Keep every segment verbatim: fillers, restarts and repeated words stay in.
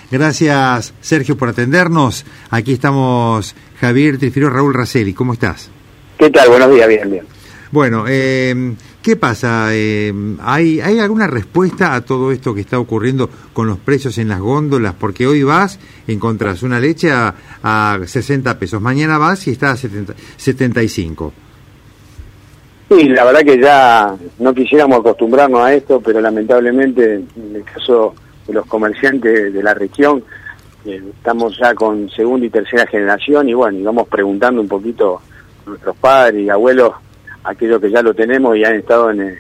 Gracias, Sergio, por atendernos. Aquí estamos Javier Trifiro, Raúl Raselli. ¿Cómo estás? ¿Qué tal? Buenos días, bien, bien. Bueno, eh, ¿qué pasa? Eh, ¿hay, ¿Hay alguna respuesta a todo esto que está ocurriendo con los precios en las góndolas? Porque hoy vas, encontrás una leche a, a sesenta pesos, mañana vas y está a setenta, setenta y cinco. Sí, la verdad que ya no quisiéramos acostumbrarnos a esto, pero lamentablemente en el caso de los comerciantes de la región, eh, estamos ya con segunda y tercera generación y bueno, y vamos preguntando un poquito a nuestros padres y abuelos, aquellos que ya lo tenemos y han estado en el,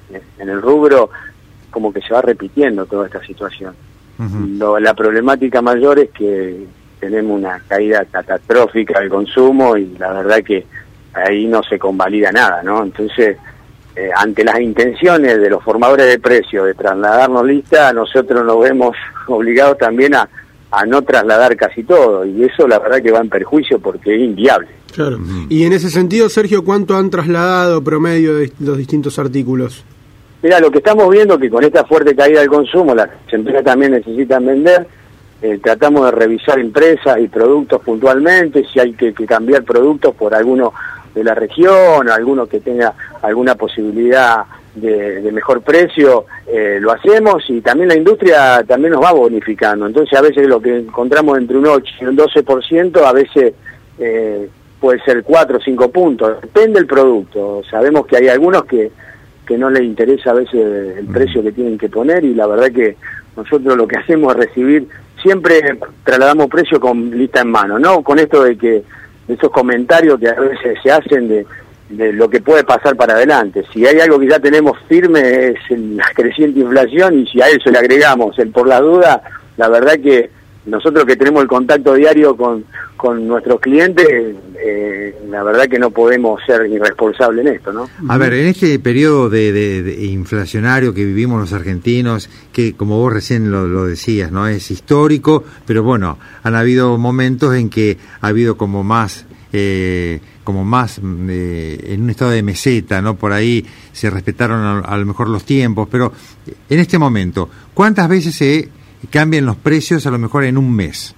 en el rubro, como que se va repitiendo toda esta situación. Uh-huh. Lo, la problemática mayor es que tenemos una caída catastrófica del consumo y la verdad que ahí no se convalida nada, ¿no? Entonces, eh, ante las intenciones de los formadores de precios de trasladarnos lista, nosotros nos vemos obligados también a, a no trasladar casi todo, y eso la verdad que va en perjuicio porque es inviable. Claro. Y en ese sentido, Sergio, ¿cuánto han trasladado promedio de los distintos artículos? Mira, lo que estamos viendo que con esta fuerte caída del consumo, las empresas también necesitan vender, eh, tratamos de revisar empresas y productos puntualmente, si hay que, que cambiar productos por alguno de la región, alguno que tenga alguna posibilidad de, de mejor precio, eh, lo hacemos, y también la industria también nos va bonificando. Entonces a veces lo que encontramos entre un ocho y un doce por ciento, a veces eh, puede ser cuatro o cinco puntos, depende del producto. Sabemos que hay algunos que, que no les interesa a veces el precio que tienen que poner, y la verdad que nosotros lo que hacemos es recibir, siempre trasladamos precio con lista en mano, ¿no? Con esto de que de esos comentarios que a veces se hacen de, de lo que puede pasar para adelante. Si hay algo que ya tenemos firme es la creciente inflación, y si a eso le agregamos el por la duda, la verdad que nosotros que tenemos el contacto diario con, con nuestros clientes, eh, la verdad que no podemos ser irresponsables en esto, ¿no? A ver, en este periodo de, de, de inflacionario que vivimos los argentinos, que como vos recién lo, lo decías, no es histórico, pero bueno, han habido momentos en que ha habido como más, eh, como más eh, en un estado de meseta, ¿no? Por ahí se respetaron a, a lo mejor los tiempos, pero en este momento, ¿cuántas veces se cambian los precios a lo mejor en un mes?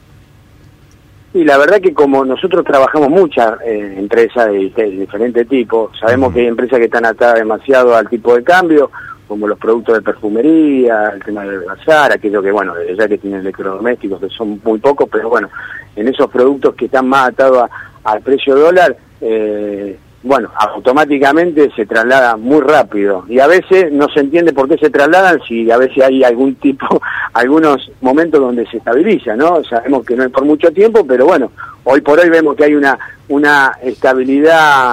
Y la verdad que como nosotros trabajamos muchas eh, empresas de, de diferentes tipos, sabemos uh-huh. que hay empresas que están atadas demasiado al tipo de cambio, como los productos de perfumería, el tema del bazar, aquellos que, bueno, ya que tienen electrodomésticos, que son muy pocos, pero bueno, en esos productos que están más atados a, al precio dólar, eh, bueno, automáticamente se traslada muy rápido, y a veces no se entiende por qué se trasladan, si a veces hay algún tipo, algunos momentos donde se estabiliza, ¿no? Sabemos que no es por mucho tiempo, pero bueno, hoy por hoy vemos que hay una una estabilidad,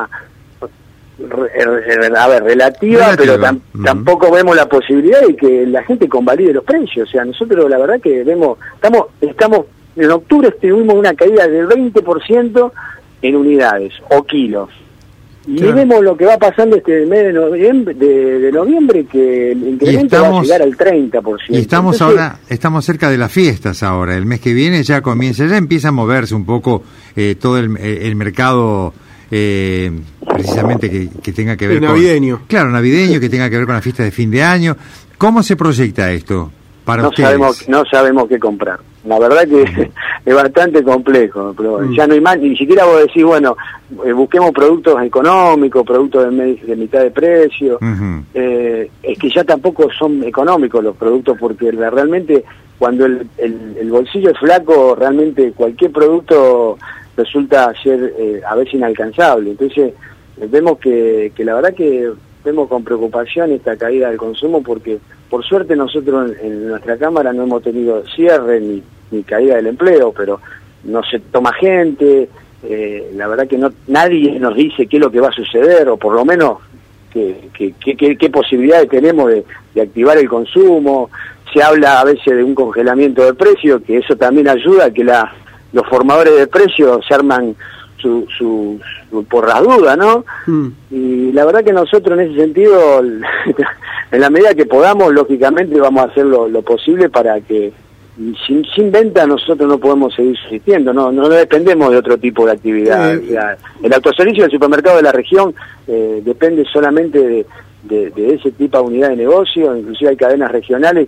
a ver, relativa, relativa. pero tam, uh-huh. tampoco vemos la posibilidad de que la gente convalide los precios. O sea, nosotros la verdad que vemos, estamos, estamos en octubre tuvimos una caída del veinte por ciento en unidades o kilos. Y claro. vemos lo que va pasando este mes de noviembre, de, de noviembre que el incremento estamos, va a llegar al treinta por ciento. Y estamos Entonces, ahora, estamos cerca de las fiestas ahora, el mes que viene ya comienza, ya empieza a moverse un poco eh, todo el, el mercado eh, precisamente que, que tenga que ver el con... navideño. Claro, navideño, que tenga que ver con la fiesta de fin de año. ¿Cómo se proyecta esto para no ustedes? Sabemos, no sabemos qué comprar. La verdad que uh-huh. es bastante complejo, pero uh-huh. ya no hay más, ni siquiera vos decís, bueno, eh, busquemos productos económicos, productos de, me, de mitad de precio, uh-huh. eh, es que ya tampoco son económicos los productos, porque la, realmente cuando el, el, el bolsillo es flaco, realmente cualquier producto resulta ser eh, a veces inalcanzable. Entonces eh, vemos que, que la verdad que vemos con preocupación esta caída del consumo, porque por suerte nosotros en, en nuestra Cámara no hemos tenido cierre ni ni caída del empleo, pero no se toma gente, eh, la verdad que no nadie nos dice qué es lo que va a suceder, o por lo menos qué, qué, qué, qué posibilidades tenemos de, de activar el consumo. Se habla a veces de un congelamiento de precios, que eso también ayuda a que la, los formadores de precios se arman su, su, su por las dudas, ¿no? Mm. Y la verdad que nosotros en ese sentido, en la medida que podamos, lógicamente vamos a hacer lo, lo posible para que Sin, sin venta nosotros no podemos seguir subsistiendo, no no dependemos de otro tipo de actividad. Eh, o sea, el autoservicio del supermercado de la región eh, depende solamente de, de, de ese tipo de unidad de negocio. Inclusive hay cadenas regionales que,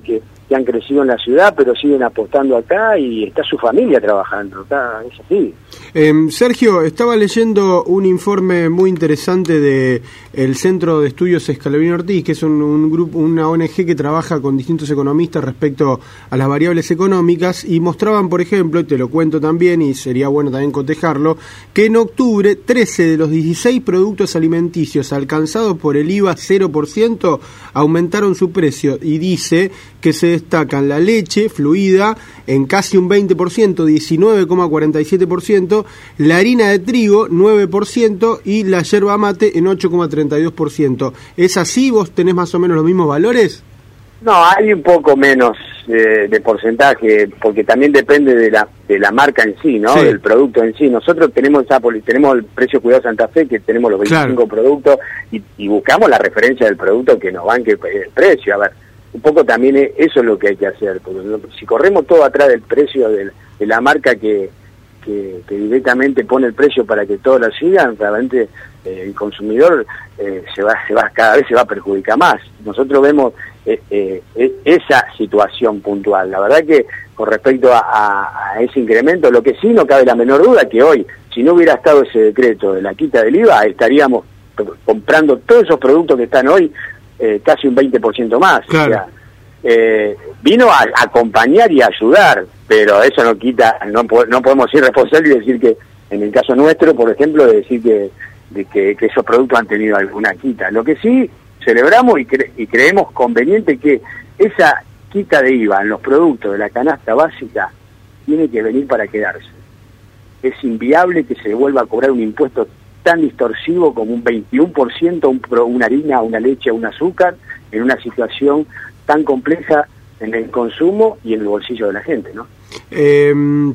que han crecido en la ciudad, pero siguen apostando acá y está su familia trabajando acá, es así. Eh, Sergio, estaba leyendo un informe muy interesante de el Centro de Estudios Scalabrini Ortiz, que es un, un grupo, una O N G que trabaja con distintos economistas respecto a las variables económicas, y mostraban, por ejemplo, y te lo cuento también, y sería bueno también cotejarlo, que en octubre trece de los dieciséis productos alimenticios alcanzados por el I V A cero por ciento aumentaron su precio, y dice que se destacan la leche fluida en casi un veinte por ciento, diecinueve coma cuarenta y siete por ciento, la harina de trigo nueve por ciento y la yerba mate en ocho coma treinta y dos por ciento. ¿Es así? ¿Vos tenés más o menos los mismos valores? No, hay un poco menos eh, de porcentaje, porque también depende de la de la marca en sí, ¿no? Sí. Del producto en sí. Nosotros tenemos esa tenemos el Precio Cuidado Santa Fe, que tenemos los veinticinco claro. productos, y, y buscamos la referencia del producto que nos banque el precio. A ver, un poco también eso es lo que hay que hacer, porque si corremos todo atrás del precio de, de la marca que, que, que directamente pone el precio para que todos lo sigan, realmente eh, el consumidor eh, se va se va cada vez se va a perjudicar más. Nosotros vemos eh, eh, esa situación puntual. La verdad que con respecto a, a, a ese incremento, lo que sí no cabe la menor duda que hoy, si no hubiera estado ese decreto de la quita del I V A, estaríamos comprando todos esos productos que están hoy Eh, casi un veinte por ciento más. Claro. O sea, eh, vino a, a acompañar y a ayudar, pero eso no quita, no, no podemos ser responsables y decir que, en el caso nuestro, por ejemplo, de decir que, de que, que esos productos han tenido alguna quita. Lo que sí celebramos y, cre y creemos conveniente que esa quita de I V A en los productos de la canasta básica tiene que venir para quedarse. Es inviable que se vuelva a cobrar un impuesto tan distorsivo como un veintiuno por ciento un, una harina, una leche, un azúcar, en una situación tan compleja en el consumo y en el bolsillo de la gente, ¿no? Eh,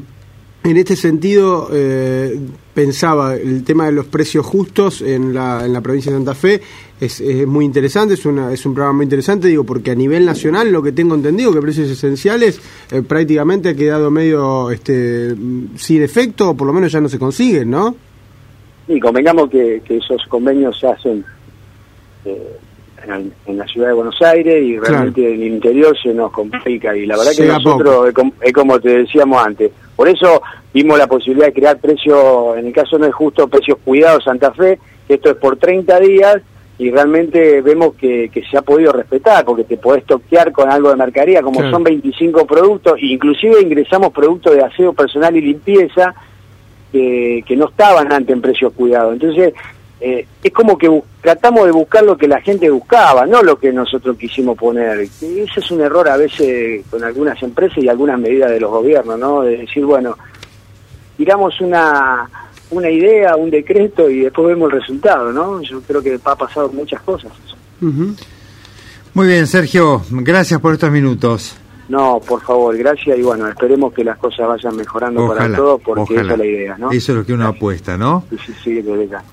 en este sentido, eh, pensaba, el tema de los precios justos en la, en la provincia de Santa Fe es, es muy interesante, es, una, es un programa muy interesante, digo, porque a nivel nacional, lo que tengo entendido, que precios esenciales eh, prácticamente ha quedado medio este, sin efecto, o por lo menos ya no se consiguen, ¿no? Y convengamos que, que esos convenios se hacen eh, en, en la ciudad de Buenos Aires y realmente claro. en el interior se nos complica, y la verdad que nosotros, es como, es como te decíamos antes, por eso vimos la posibilidad de crear precios, en el caso no es justo, Precios Cuidados Santa Fe, que esto es por treinta días, y realmente vemos que, que se ha podido respetar, porque te podés toquear con algo de mercadería, como claro. son veinticinco productos, inclusive ingresamos productos de aseo personal y limpieza, Que, que no estaban antes en Precios Cuidados. Entonces, eh, es como que tratamos de buscar lo que la gente buscaba, no lo que nosotros quisimos poner. Y ese es un error a veces con algunas empresas y algunas medidas de los gobiernos, ¿no? De decir, bueno, tiramos una una idea, un decreto y después vemos el resultado, ¿no? Yo creo que ha pasado muchas cosas. Uh-huh. Muy bien, Sergio, gracias por estos minutos. No, por favor, gracias, y bueno, esperemos que las cosas vayan mejorando ojalá, para todos, porque ojalá. Esa es la idea, ¿no? Eso es lo que uno gracias. apuesta, ¿no? Sí, sí, sí, de verdad.